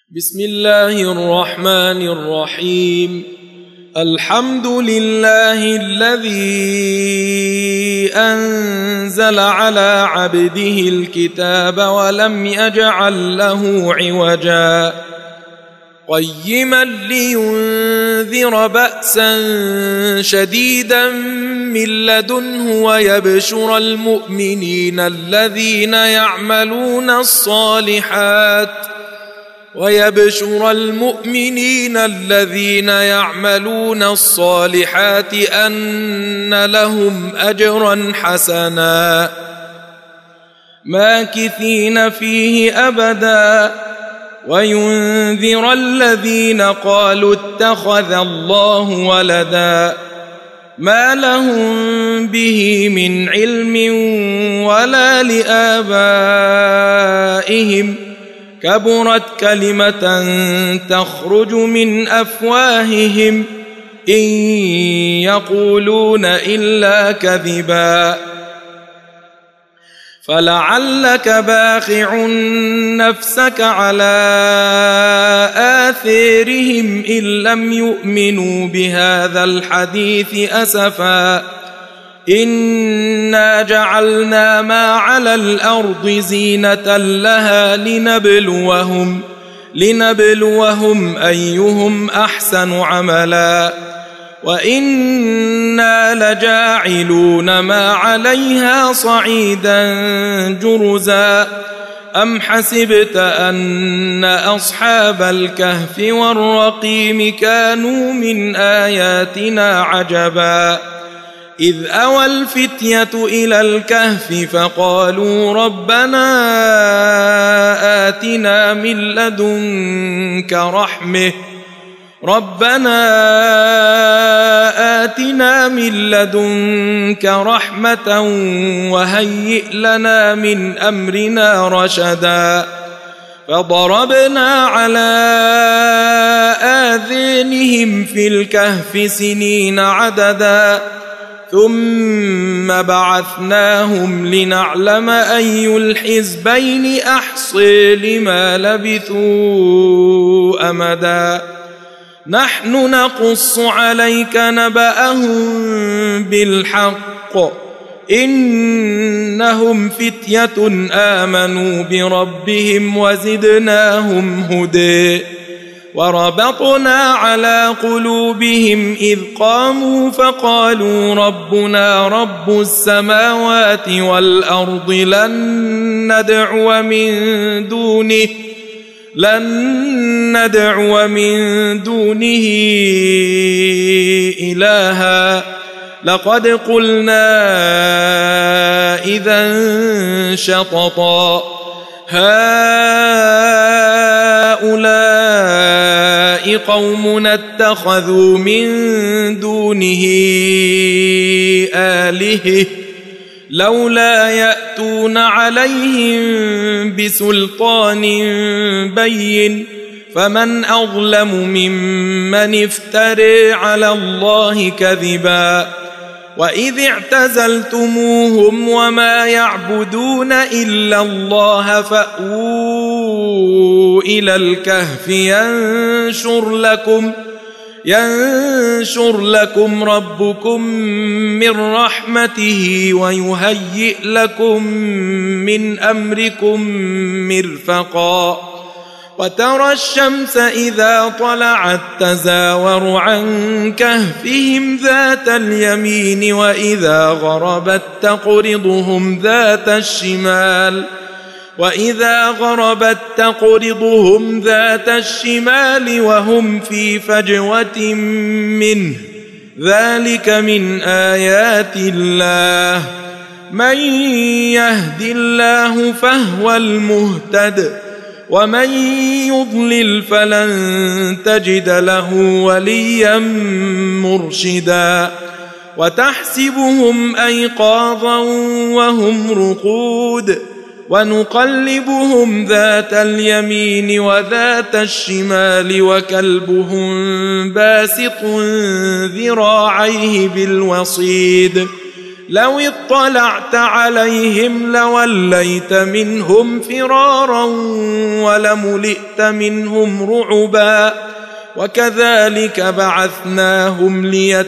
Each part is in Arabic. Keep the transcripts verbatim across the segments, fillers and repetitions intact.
بسم الله الرحمن الرحيم. الحمد لله الذي أنزل على عبده الكتاب ولم يجعل له عوجا قيما لينذر بأسا شديدا من لدنه ويبشر المؤمنين الذين يعملون الصالحات ويبشر المؤمنين الذين يعملون الصالحات أن لهم أجرا حسنا ماكثين فيه أبدا وينذر الذين قالوا اتخذ الله ولدا ما لهم به من علم ولا لآبائهم كبرت كلمة تخرج من أفواههم إن يقولون إلا كذبا فلعلك باخع نفسك على آثارهم إن لم يؤمنوا بهذا الحديث أسفا إنا جعلنا ما على الأرض زينة لها لنبلوهم لنبلوهم أيهم أحسن عملا وإنا لجاعلون ما عليها صعيدا جرزا أم حسبت أن أصحاب الكهف والرقيم كانوا من آياتنا عجبا إذ أوى الفتية إلى الكهف فقالوا ربنا آتنا من لدنك رحمة ربنا آتنا من لدنك رحمة وهيئ لنا من أمرنا رشدا فضربنا على آذانهم في الكهف سنين عددا ثم بعثناهم لنعلم أي الحزبين أحصي لما لبثوا أمدا نحن نقص عليك نبأهم بالحق إنهم فتية آمنوا بربهم وزدناهم هدى وربطنا على قلوبهم إذ قاموا فقالوا ربنا رب السماوات والأرض لن ندعو من دونه لن ندعو من دونه إلها لقد قلنا إذا شططا هؤلاء قومنا اتخذوا من دونه آلهة لولا يأتون عليهم بسلطان بين فمن أظلم ممن افترى على الله كذبا وإذ اعتزلتموهم وما يعبدون إلا الله فأووا إلى الكهف ينشر لكم ينشر لكم ربكم من رحمته ويهيئ لكم من أمركم مرفقا وترى الشمس إذا طلعت تزاور عن كهفهم ذات اليمين وإذا غربت تقرضهم ذات الشمال وإذا غربت تقرضهم ذات الشمال وهم في فجوة منه ذلك من آيات الله من يهد الله فهو المهتد ومن يضلل فلن تجد له وليا مرشدا وتحسبهم أيقاظا وهم رقود ونقلبهم ذات اليمين وذات الشمال وكلبهم باسط ذراعيه بالوصيد لو اطلعت عليهم لوليت منهم فرارا ولملئت منهم رعبا وكذلك بعثناهم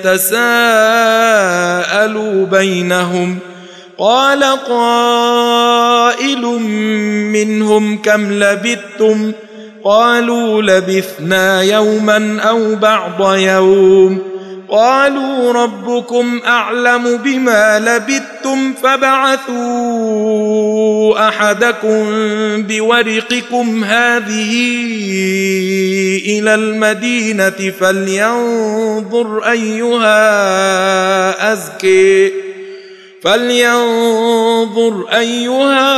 ليتساءلوا بينهم قال قائل منهم كم لبثتم قالوا لبثنا يوما أو بعض يوم قالوا ربكم أعلم بما لبثتم فابعثوا أحدكم بورقكم هذه إلى المدينة فلينظر أيها أزكي فلينظر أيها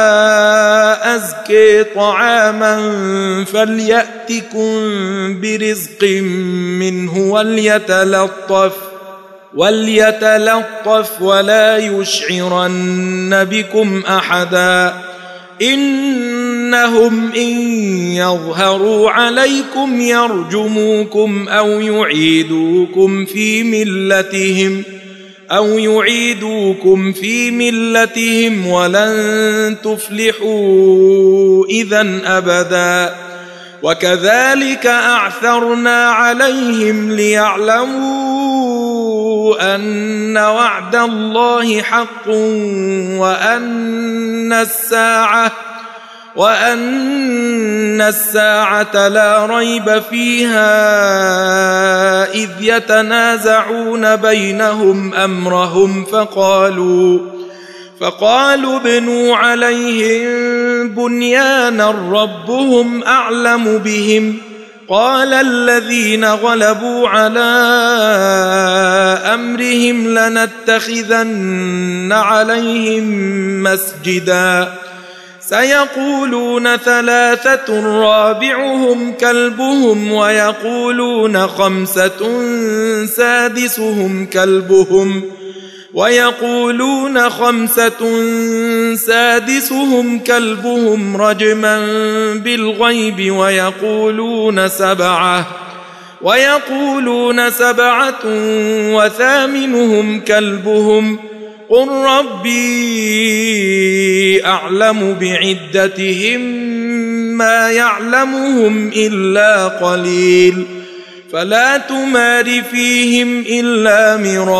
أزكي طعاما فليأتكم برزق منه وليتلطف وليتلطف ولا يشعرن بكم أحدا إنهم إن يظهروا عليكم يرجموكم أو يعيدوكم في ملتهم أو يعيدوكم في ملتهم ولن تفلحوا إذن أبدا وكذلك أعثرنا عليهم ليعلموا أن وعد الله حق وأن الساعة وأن الساعة لا ريب فيها إذ يتنازعون بينهم أمرهم فقالوا فقالوا ابنوا عليهم بنيانا ربهم أعلم بهم قال الذين غلبوا على أمرهم لنتخذن عليهم مسجدا سيقولون ثلاثة رابعهم كلبهم ويقولون خمسة سادسهم كلبهم ويقولون خمسة سادسهم كلبهم رجما بالغيب ويقولون سبعة ويقولون سبعة وثامنهم كلبهم قل ربي أعلم بعدتهم ما يعلمهم إلا قليل فلا تمار فيهم إلا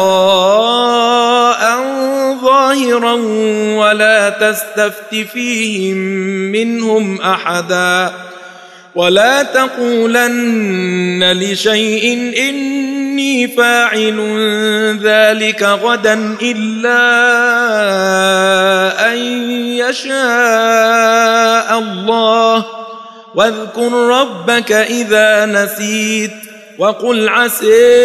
مراء ظاهرا ولا تستفت فيهم منهم أحدا ولا تقولن لشيء إني فاعل ذلك غدا إلا أن يشاء الله واذكر ربك إذا نسيت وقل عسى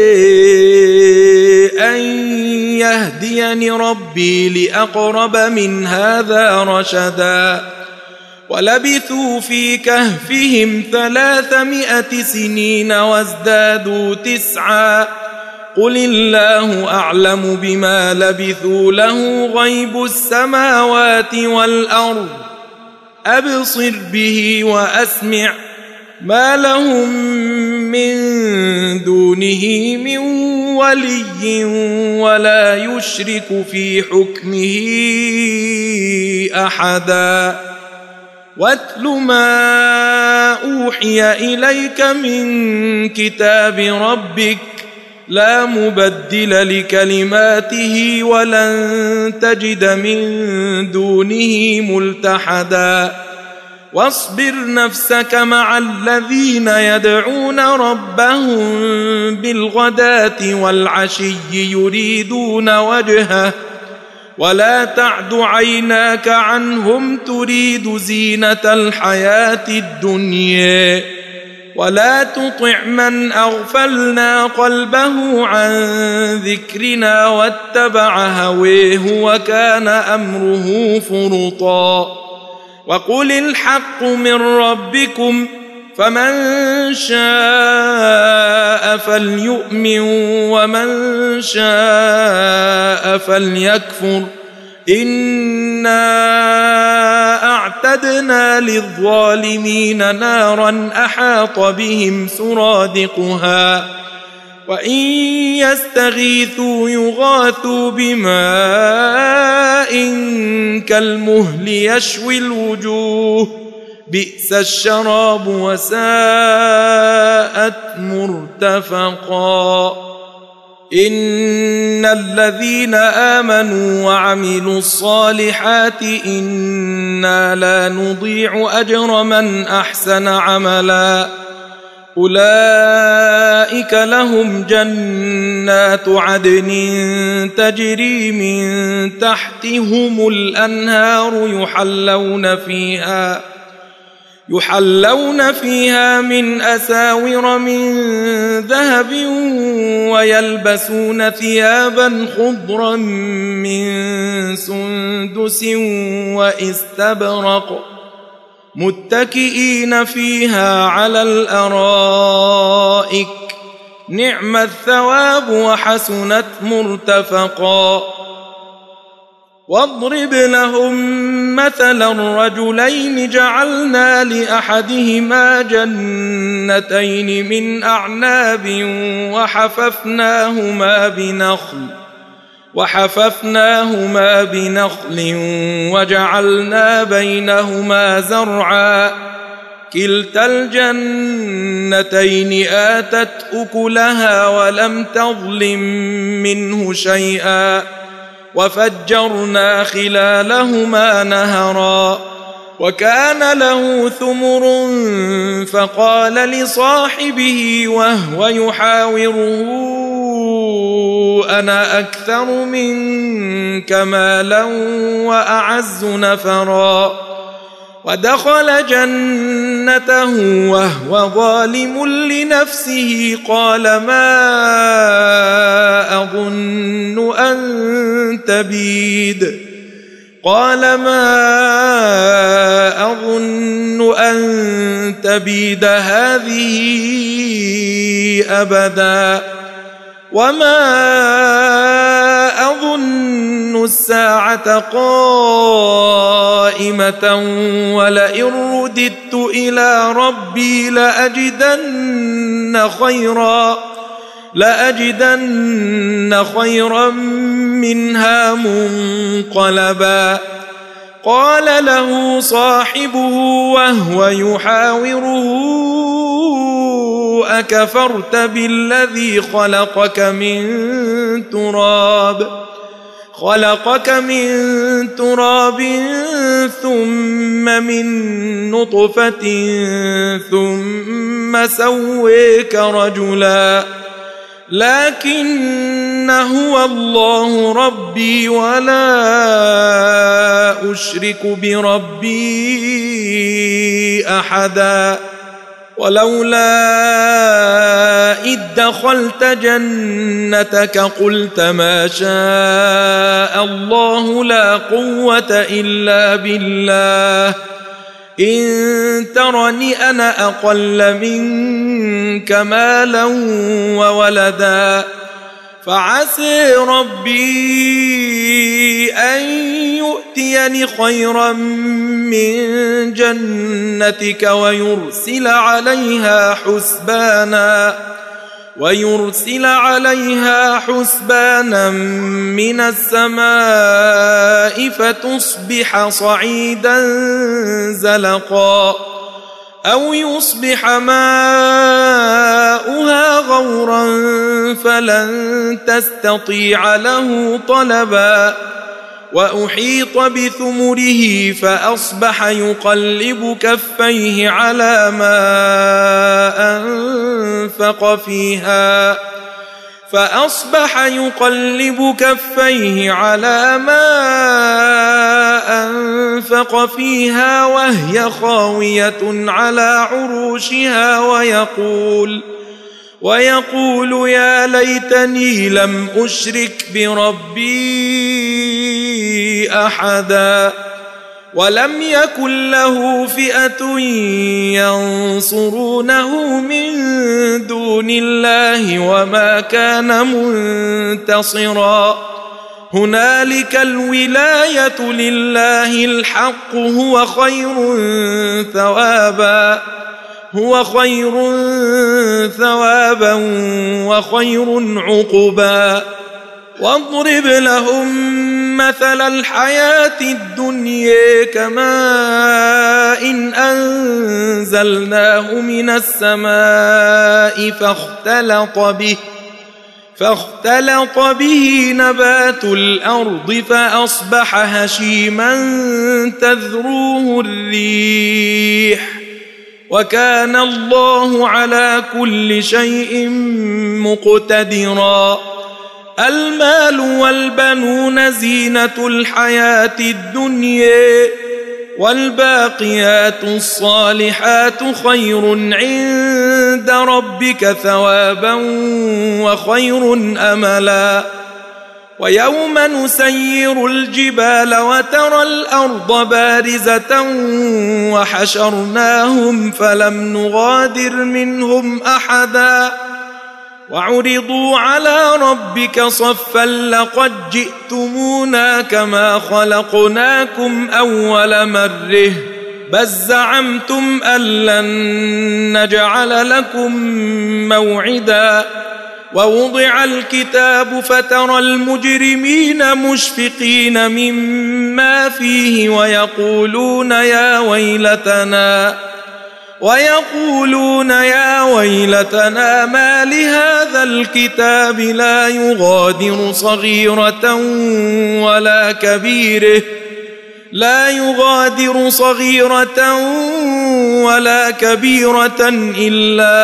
أن يهديني ربي لأقرب من هذا رشدا ولبثوا في كهفهم ثلاثمائة سنين وازدادوا تسعا قل الله أعلم بما لبثوا له غيب السماوات والأرض أبصر به وأسمع ما لهم من دونه من ولي ولا يشرك في حكمه أحدا واتل ما أوحي إليك من كتاب ربك لا مبدل لكلماته ولن تجد من دونه ملتحدا واصبر نفسك مع الذين يدعون ربهم بالغداة والعشي يريدون وجهه ولا تعد عيناك عنهم تريد زينة الحياة الدنيا ولا تطع من أغفلنا قلبه عن ذكرنا واتبع هويه وكان أمره فرطا وقل الحق من ربكم فمن شاء فليؤمن ومن شاء فليكفر إنا أعتدنا للظالمين نارا أحاط بهم سرادقها وإن يستغيثوا يغاثوا بماء كالمهل يشوي الوجوه بئس الشراب وساءت مرتفقا إن الذين آمنوا وعملوا الصالحات إنا لا نضيع أجر من أحسن عملا أولئك لهم جنات عدن تجري من تحتهم الأنهار يحلون فيها يحلون فيها من أساور من ذهب ويلبسون ثيابا خضرا من سندس واستبرق متكئين فيها على الأرائك نعم الثواب وحسنت مرتفقا واضرب لهم مثلا رجلين جعلنا لأحدهما جنتين من أعناب وحففناهما بنخل وحففناهما بنخل وجعلنا بينهما زرعا كلتا الجنتين آتت أكلها ولم تظلم منه شيئا وفجرنا خلالهما نهرا وكان له ثمر فقال لصاحبه وهو يحاوره أنا أكثر منك مالا وأعز نفرا ودخل جنته وهو ظالم لنفسه قال ما أظن أن تبيد قال ما أظن أن تبيد هذه أبدا وما أظن الساعة قائمة ولئن رددت إلى ربي لأجدن خيرا لأجدن خيرا منها منقلبا قال له صاحبه وهو يحاوره أكفرت بالذي خلقك من تراب خلقك من تراب ثم من نطفة ثم سويك رجلا لكن هو الله ربي ولا أشرك بربي أحدا ولولا إذ دخلت جنتك قلت ما شاء الله لا قوة إلا بالله إن ترني أنا أقل منك مالا وولدا فعسى ربي أن يؤتيني خيرا من جنتك ويرسل عليها حسبانا ويرسل عليها حسبانا من السماء فتصبح صعيدا زلقا أو يصبح ماؤها غورا فلن تستطيع له طلبا وأحيط بثمره فأصبح يقلب كفيه على ما أنفق فيها فأصبح يقلب كفيه على ما أنفق فيها وهي خاوية على عروشها ويقول ويقول يا ليتني لم أشرك بربي أحدا ولم يكن له فئة ينصرونه من دون الله وما كان منتصرا هنالك الولاية لله الحق هو خير ثوابا هو خير ثوابا وخير عقبا واضرب لهم مثل الحياة الدنيا كماء إن أنزلناه من السماء فاختلط به فاختلط به نبات الأرض فأصبح هشيما تذروه الريح وكان الله على كل شيء مقتدرا المال والبنون زينة الحياة الدنيا والباقيات الصالحات خير عند ربك ثوابا وخير أملا ويوم نسير الجبال وترى الأرض بارزة وحشرناهم فلم نغادر منهم أحدا وعرضوا على ربك صفا لقد جئتمونا كما خلقناكم أول مرة بل زعمتم أن لن نجعل لكم موعدا ووضع الكتاب فترى المجرمين مشفقين مما فيه ويقولون يا ويلتنا ويقولون يا ويلتنا ما لهذا الكتاب لا يغادر صغيرة ولا كبيرة لا يغادر صغيرة ولا كبيرة إلا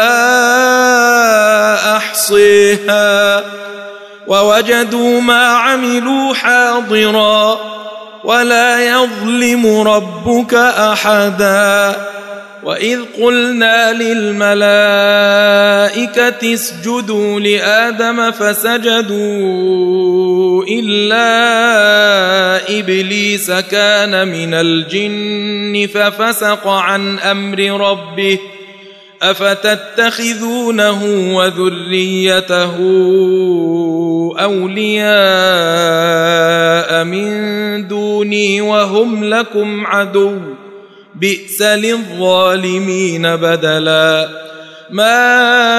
أحصيها ووجدوا ما عملوا حاضرا ولا يظلم ربك أحدا وإذ قلنا للملائكة اسجدوا لآدم فسجدوا إلا إبليس كان من الجن ففسق عن أمر ربه أفتتخذونه وذريته أولياء من دوني وهم لكم عدو بئس للظالمين بدلا ما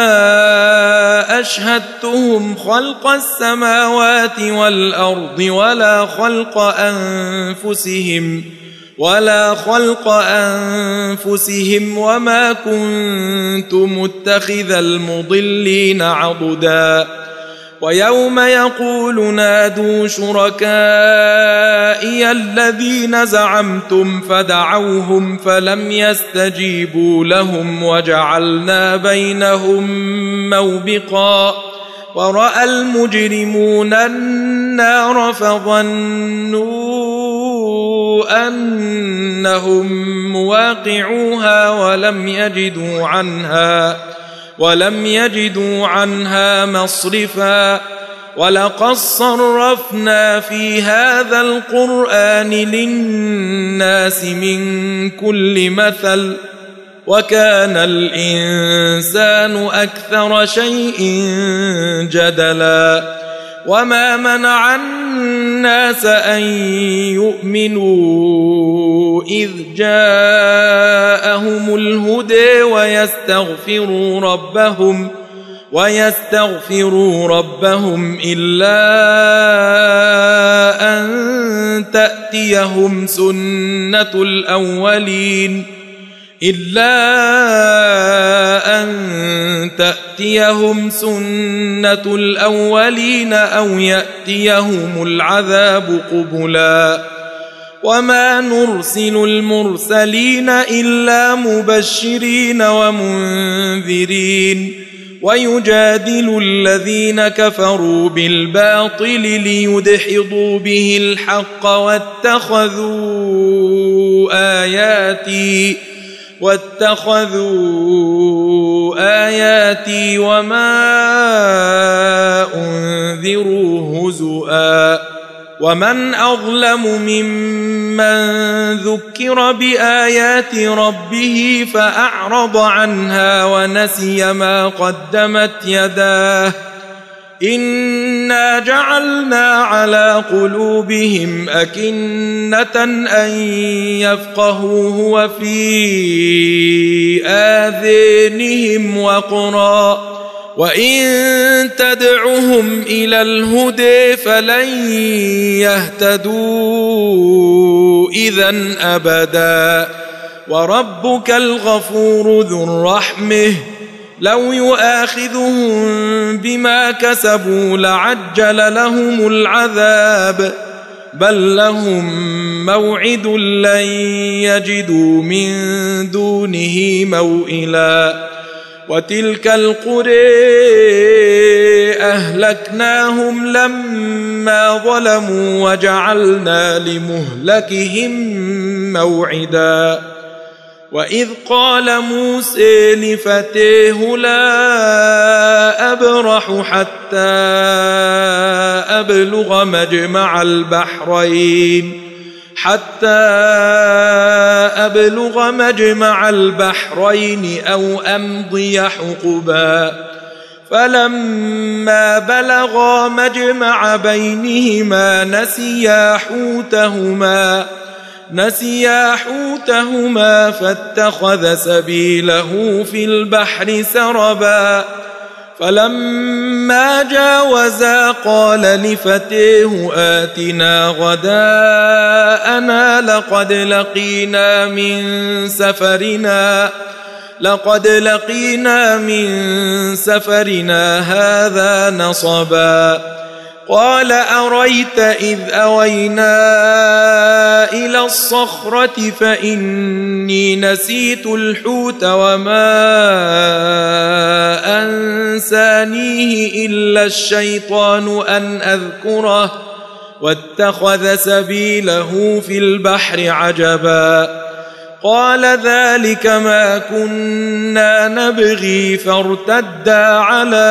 أشهدتهم خلق السماوات والأرض ولا خلق أنفسهم ولا خلق أنفسهم وما كنت متخذ المضلين عضدا ويوم يقول نادوا شركائي الذين زعمتم فدعوهم فلم يستجيبوا لهم وجعلنا بينهم موبقا ورأى المجرمون النار فظنوا أنهم مواقعوها ولم يجدوا عنها ولم يجدوا عنها مصرفا ولقد صرفنا في هذا القرآن للناس من كل مثل وكان الإنسان أكثر شيء جدلا وما منع الناس أن يؤمنوا إذ جاءهم الهدى ويستغفروا ربهم ويستغفروا ربهم إلا أن تأتيهم سنة الأولين إلا أن تأتيهم سنة الأولين أو يأتيهم العذاب قبلا وما نرسل المرسلين إلا مبشرين ومنذرين ويجادل الذين كفروا بالباطل ليدحضوا به الحق واتخذوا آياتي واتخذوا آياتي وما أنذروا هزؤا ومن أظلم ممن ذكر بآيات ربه فأعرض عنها ونسي ما قدمت يداه إنا جعلنا على قلوبهم أكنة أن يفقهوه وفي آذانهم وقرا وإن تدعهم إلى الهدى فلن يهتدوا إذن أبدا وربك الغفور ذو الرحمة لو يؤاخذهم بما كسبوا لعجل لهم العذاب بل لهم موعد لن يجدوا من دونه موئلا وتلك القرى أهلكناهم لما ظلموا وجعلنا لمهلكهم موعدا وإذ قال موسى لفتاه لا أبرح حتى أبلغ مجمع البحرين حتى أبلغ مجمع البحرين أو أمضي حقبا فلما بلغا مجمع بينهما نسيا حوتهما نسيا حوتهما فاتخذ سبيله في البحر سربا فلما جاوزا قال لفتاه آتنا غداءنا لقد لقينا من سفرنا لقد لقينا من سفرنا هذا نصبا قال أريت إذ أوينا إلى الصخرة فإني نسيت الحوت وما أنسانيه إلا الشيطان أن أذكره واتخذ سبيله في البحر عجبا قال ذلك ما كنا نبغي فارتدا على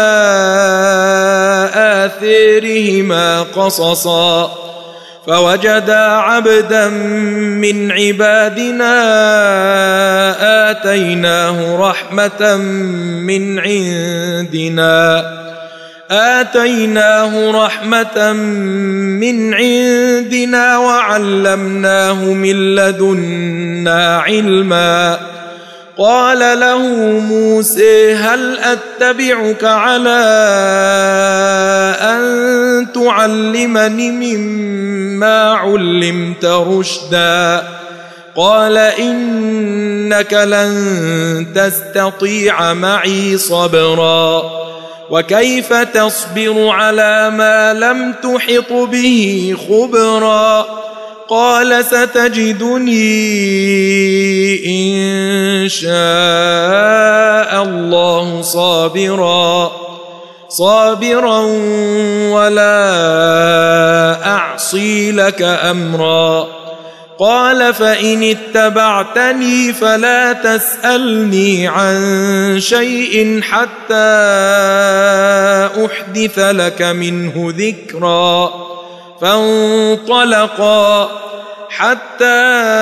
آثارهما قصصا فوجدا عبدا من عبادنا آتيناه رحمة من عندنا آتيناه رحمة من عندنا وعلمناه من لدنا علما قال له موسى هل أتبعك على أن تعلمني مما علمت رشدا قال إنك لن تستطيع معي صبرا وكيف تصبر على ما لم تحط به خبرا قال ستجدني إن شاء الله صابرا صابرا ولا أعصي لك أمرا قال فإن اتبعتني فلا تسألني عن شيء حتى أحدث لك منه ذكرا فانطلقا حتى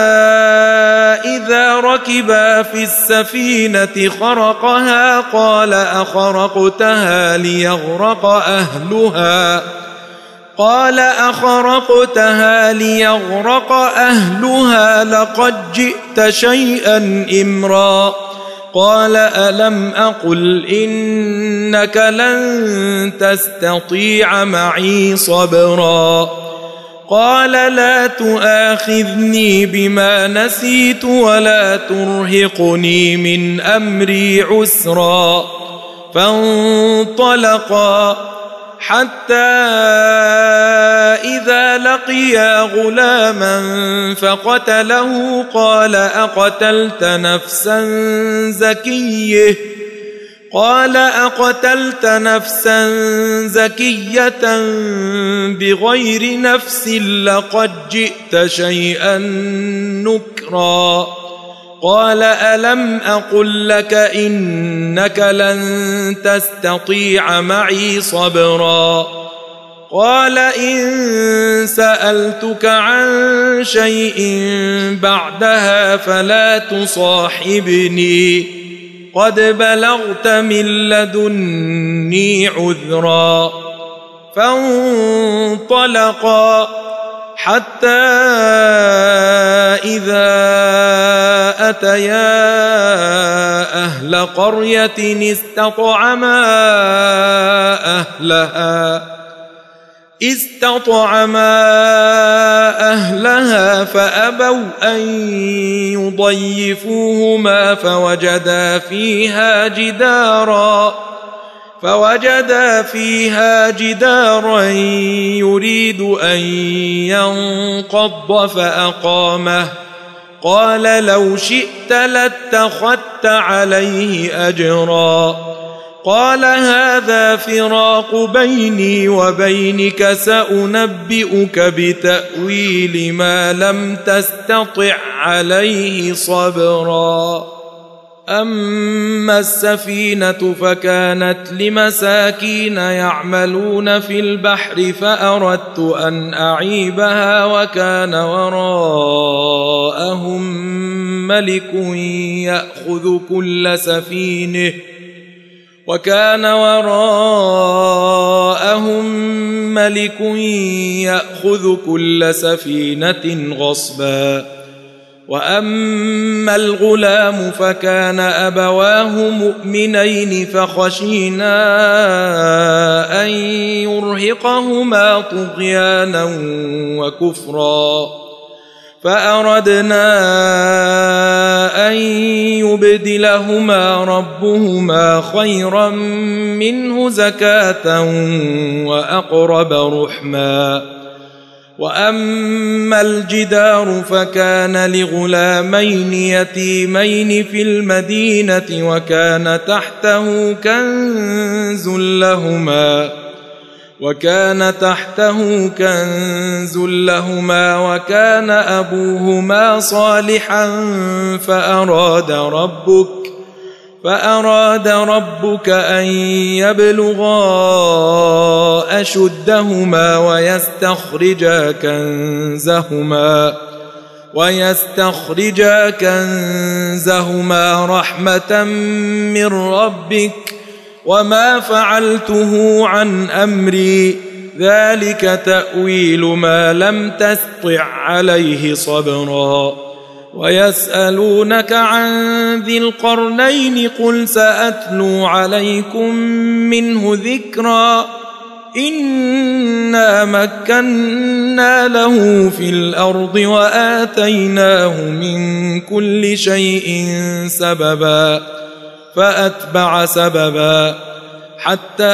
إذا ركبا في السفينة خرقها قال أخرقتها ليغرق أهلها قال أخرقتها ليغرق أهلها لقد جئت شيئا إمرا قال ألم أقل إنك لن تستطيع معي صبرا قال لا تؤاخذني بما نسيت ولا ترهقني من أمري عسرا فانطلقا حتى إذا لقيا غلاما فقتله قال أقتلت نفسا زكية قال أقتلت نفسا زكية بغير نفس لقد جئت شيئا نكرا قال ألم أقل لك إنك لن تستطيع معي صبرا قال إن سألتك عن شيء بعدها فلا تصاحبني قد بلغت من لدني عذرا فانطلقا حتى إذا أتيا أهل قرية استطعما أهلها استطعما أهلها فأبوا أن يضيفوهما فوجدا فيها جدارا فوجدا فيها جدارا يريد أن ينقض فأقامه قال لو شئت لاتخذت عليه أجرا قال هذا فراق بيني وبينك سأنبئك بتأويل ما لم تستطع عليه صبرا أما السفينة فكانت لمساكين يعملون في البحر فأردت أن أعيبها وكان وراءهم ملك يأخذ كل سفينة وكان وراءهم ملك يأخذ كل سفينة غصبا وأما الغلام فكان أبواه مؤمنين فخشينا أن يرهقهما طغيانا وكفرا فأردنا أن يبدلهما ربهما خيرا منه زكاة وأقرب رحما وأما الجدار فكان لغلامين يتيمين في المدينة وكان تحته كنز لهما وكان تحته كنز لهما وكان أبوهما صالحا فأراد ربك فأراد ربك أن يبلغا أشدهما ويستخرجا كنزهما ويستخرجا كنزهما رحمة من ربك وما فعلته عن أمري ذلك تأويل ما لم تستطع عليه صبرا ويسألونك عن ذي القرنين قل سأتلو عليكم منه ذكرا إنا مكنا له في الأرض وآتيناه من كل شيء سببا فأتبع سببا حتى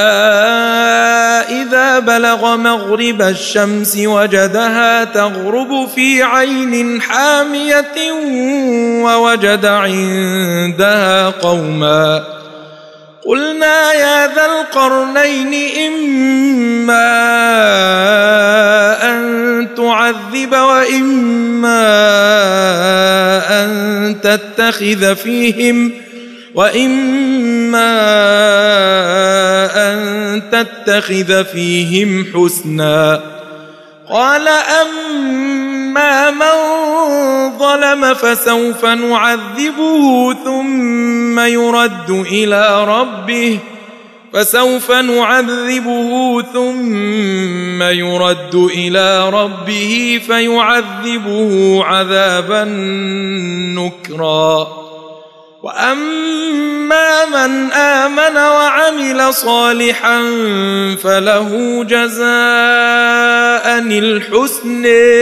إذا بلغ مغرب الشمس وجدها تغرب في عين حامية ووجد عندها قوما قلنا يا ذا القرنين إما أن تعذب وإما أن تتخذ فيهم وإما أن تتخذ فيهم حسنا قال أما من ظلم فسوف نعذبه ثم يرد إلى ربه فسوف نعذبه ثم يرد إلى ربه فيعذبه عذابا نكرا وأما من آمن وعمل صالحا فله جزاء الحسن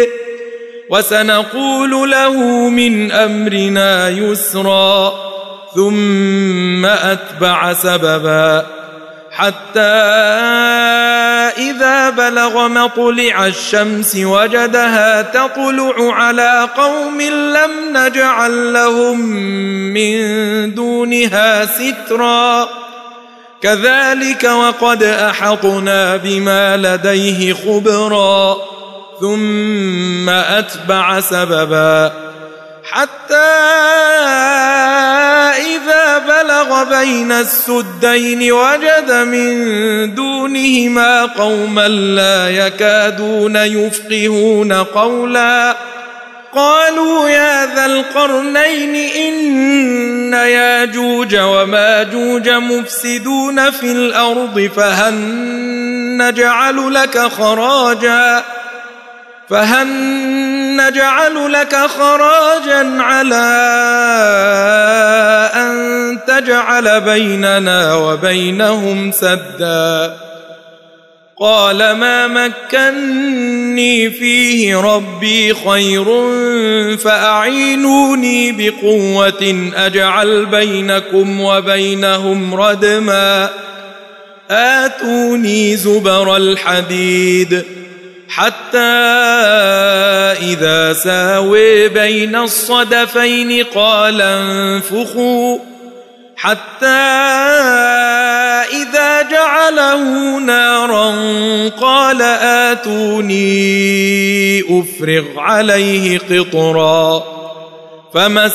وسنقول له من أمرنا يسرا ثم أتبع سببا حتى إذا بلغ مطلع الشمس وجدها تطلع على قوم لم نجعل لهم من دونها سترا كذلك وقد أحطنا بما لديه خبرا ثم أتبع سببا حتى إذا بلغ بين السدين وجد من دونهما قوما لا يكادون يفقهون قولا قالوا يا ذا القرنين إن ياجوج وماجوج مفسدون في الأرض فهل نجعل لك خراجا فهل نجعل لك خراجا على أن تجعل بيننا وبينهم سدا قال ما مكني فيه ربي خير فأعينوني بقوة أجعل بينكم وبينهم ردما آتوني زبر الحديد حتى إذا ساوي بين الصدفين قال انفخوا حتى إذا جعله نارا قال آتوني أفرغ عليه قطرا فما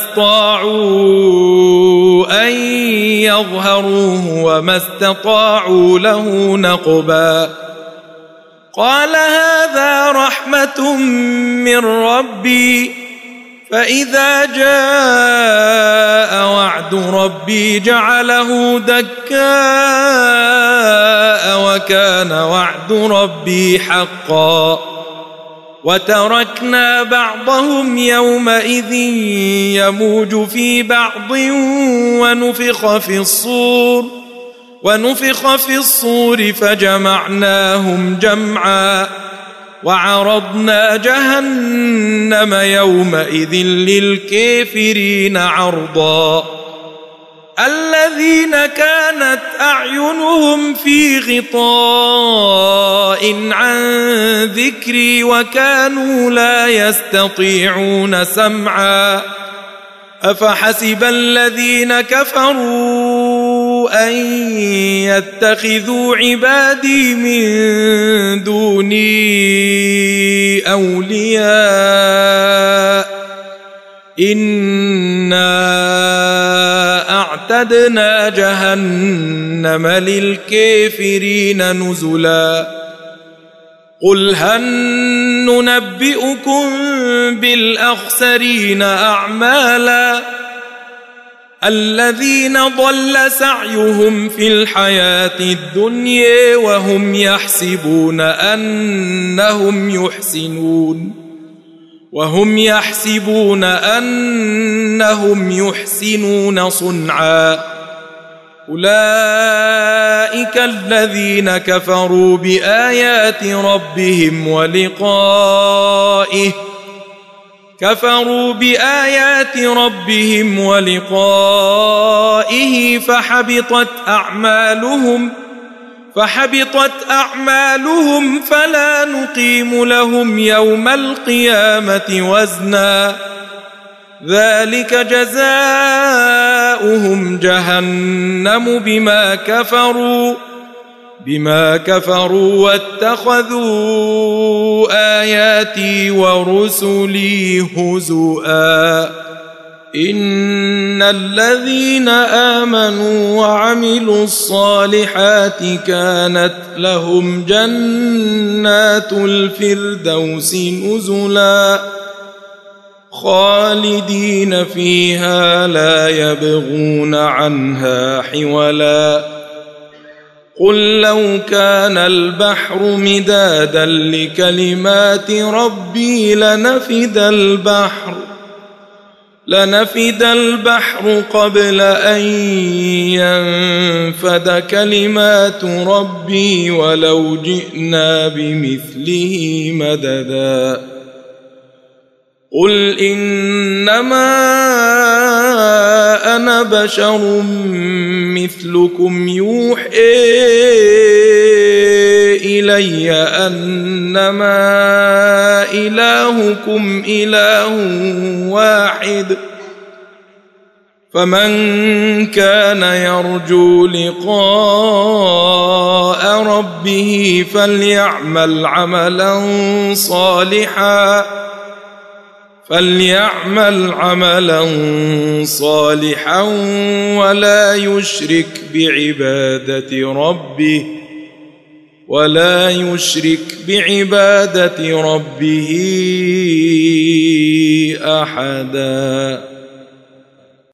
استطاعوا أن يظهروه وما استطاعوا له نقبا قال هذا رحمة من ربي فإذا جاء وعد ربي جعله دكاء وكان وعد ربي حقا وتركنا بعضهم يومئذ يموج في بعض ونفخ في الصور ونفخ في الصور فجمعناهم جمعا وعرضنا جهنم يومئذ للكافرين عرضا الذين كانت أعينهم في غطاء عن ذكري وكانوا لا يستطيعون سمعا أفحسب الذين كفروا أن يتخذوا عبادي من دوني أولياء إنا أعتدنا جهنم للكافرين نزلا قل هل ننبئكم بالأخسرين أعمالا الذين ضل سعيهم في الحياة الدنيا وهم يحسبون أنهم يحسنون وهم يحسبون أنهم يحسنون صنعا أولئك الذين كفروا بآيات ربهم ولقائه كفروا بآيات ربهم ولقائه فحبطت أعمالهم فحبطت أعمالهم فلا نقيم لهم يوم القيامة وزنا ذلك جزاؤهم جهنم بما كفروا بما كفروا واتخذوا آياتي ورسلي هزؤا إن الذين آمنوا وعملوا الصالحات كانت لهم جنات الفردوس نزلا خالدين فيها لا يبغون عنها حولا قل لو كان البحر مدادا لكلمات ربي لنفد البحر لنفد البحر قبل أن ينفد كلمات ربي ولو جئنا بمثله مددا قل إنما أنا بشر مثلكم يوحي إلي أنما إلهكم إله واحد فمن كان يرجو لقاء ربه فليعمل عملا صالحا فليعمل عملا صالحا ولا يشرك بعبادة ربه ولا يشرك بعبادة ربه أحدا.